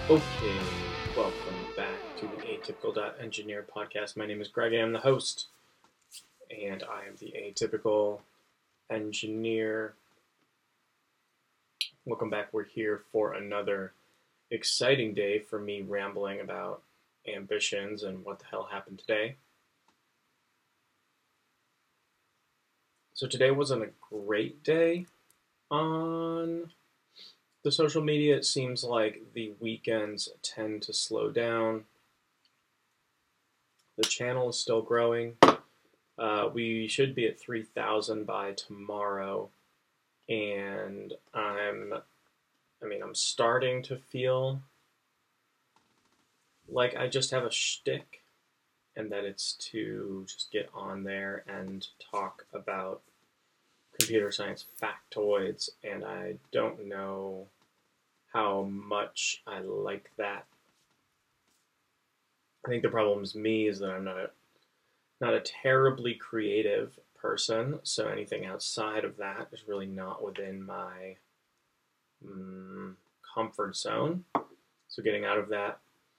Okay, welcome back to the Atypical.Engineer podcast. My name is Greg, I am the host, and I am the Atypical Engineer. Welcome back. We're here for another exciting day for me rambling about ambitions and what the hell happened today. So today wasn't a great day on the social media. It seems like the weekends tend to slow down. The channel is still growing. We should be at 3,000 by tomorrow, and I'm starting to feel like I just have a shtick, and that it's to just get on there and talk about computer science factoids, and I don't know how much I like that. I think the problem is me is that I'm not a terribly creative person, so anything outside of that is really not within my comfort zone. So getting out of that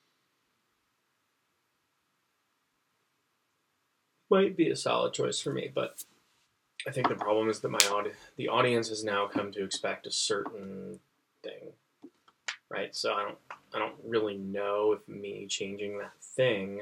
might be a solid choice for me, but I think the problem is that the audience has now come to expect a certain thing, right? So I don't really know if me changing that thing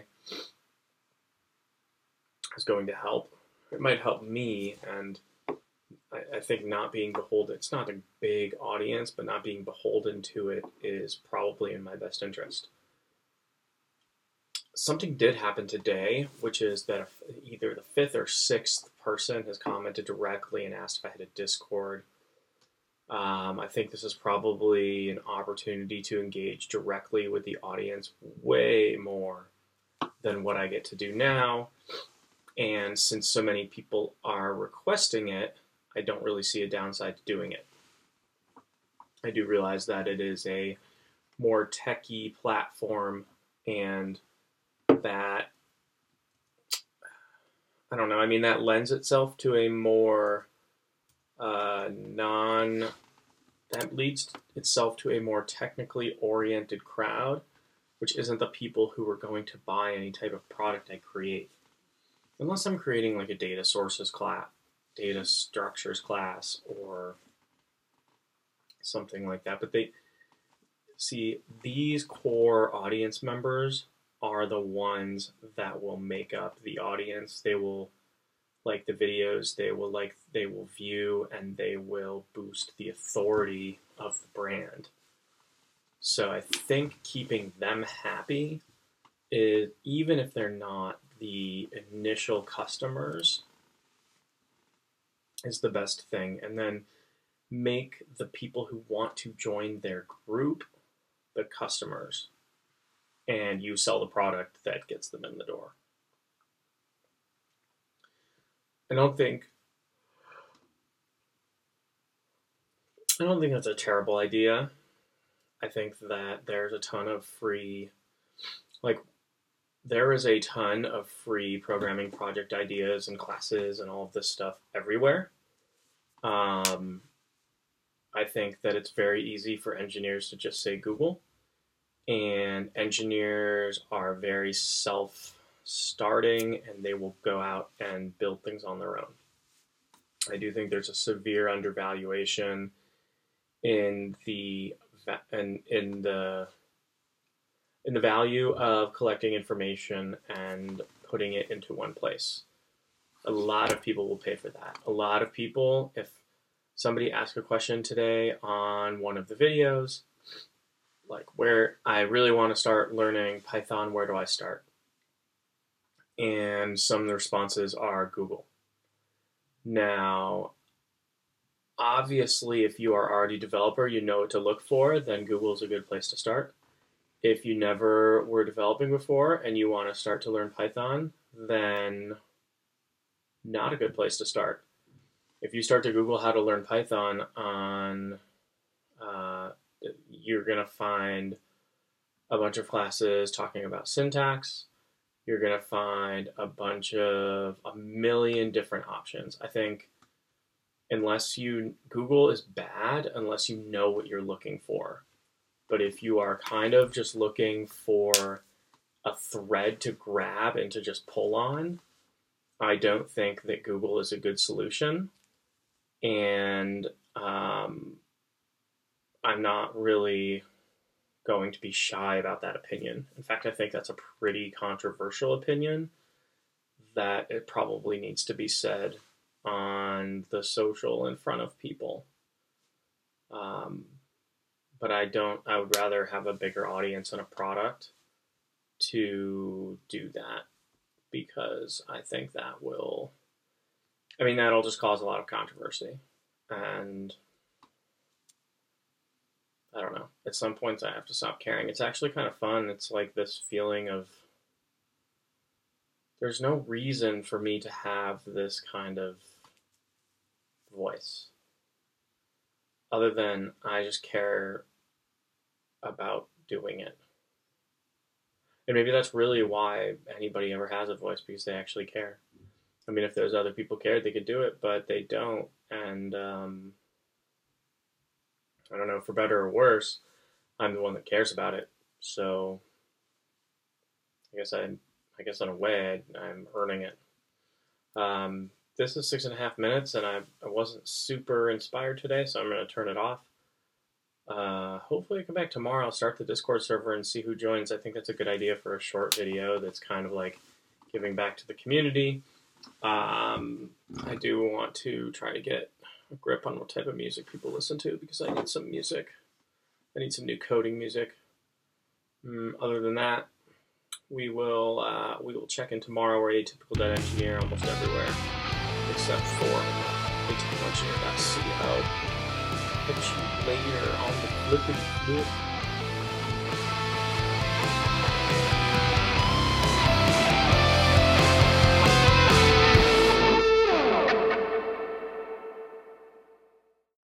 is going to help. It might help me, and I think not being beholden, it's not a big audience, but not being beholden to it is probably in my best interest. Something did happen today, which is that either the fifth or sixth person has commented directly and asked if I had a Discord. I think this is probably an opportunity to engage directly with the audience way more than what I get to do now. And since so many people are requesting it, I don't really see a downside to doing it. I do realize that it is a more techy platform, and that, I don't know, I mean, that lends itself to a more that leads itself to a more technically oriented crowd, which isn't the people who are going to buy any type of product I create. Unless I'm creating like a data sources class, data structures class, or something like that. But these core audience members are the ones that will make up the audience. They will like the videos, they will view, and they will boost the authority of the brand. So I think keeping them happy is, even if they're not the initial customers, is the best thing. And then make the people who want to join their group the customers, and you sell the product that gets them in the door. I don't think that's a terrible idea. I think that there's a ton of free, there is a ton of free programming project ideas and classes and all of this stuff everywhere. I think that it's very easy for engineers to just say Google, and engineers are very self-starting, and they will go out and build things on their own. I do think there's a severe undervaluation in the value of collecting information and putting it into one place. A lot of people will pay for that. A lot of people, if somebody asks a question today on one of the videos, like, where I really want to start learning Python, where do I start? And some of the responses are Google. Now, obviously, if you are already a developer, you know what to look for, then Google is a good place to start. If you never were developing before and you want to start to learn Python, then not a good place to start. If you start to Google how to learn Python you're going to find a bunch of classes talking about syntax. You're going to find a million different options. I think Google is bad unless you know what you're looking for. But if you are kind of just looking for a thread to grab and to just pull on, I don't think that Google is a good solution. And I'm not really going to be shy about that opinion. In fact, I think that's a pretty controversial opinion that it probably needs to be said on the social in front of people. But I would rather have a bigger audience and a product to do that, because I think that'll just cause a lot of controversy. And I don't know. At some points I have to stop caring. It's actually kind of fun. It's like this feeling of there's no reason for me to have this kind of voice other than I just care about doing it. And maybe that's really why anybody ever has a voice, because they actually care. I mean, if those other people cared, they could do it, but they don't. And I don't know, for better or worse, I'm the one that cares about it. So I guess in a way I'm earning it. This is 6.5 minutes, and I wasn't super inspired today, so I'm going to turn it off. Hopefully I come back tomorrow. I'll start the Discord server and see who joins. I think that's a good idea for a short video that's kind of like giving back to the community. I do want to try to get a grip on what type of music people listen to, because I need some music. I need some new coding music. Other than that, we will check in tomorrow. We're Atypical Dead Engineer almost everywhere, except for atypicalengineer.co. Catch you later on the flippity flip.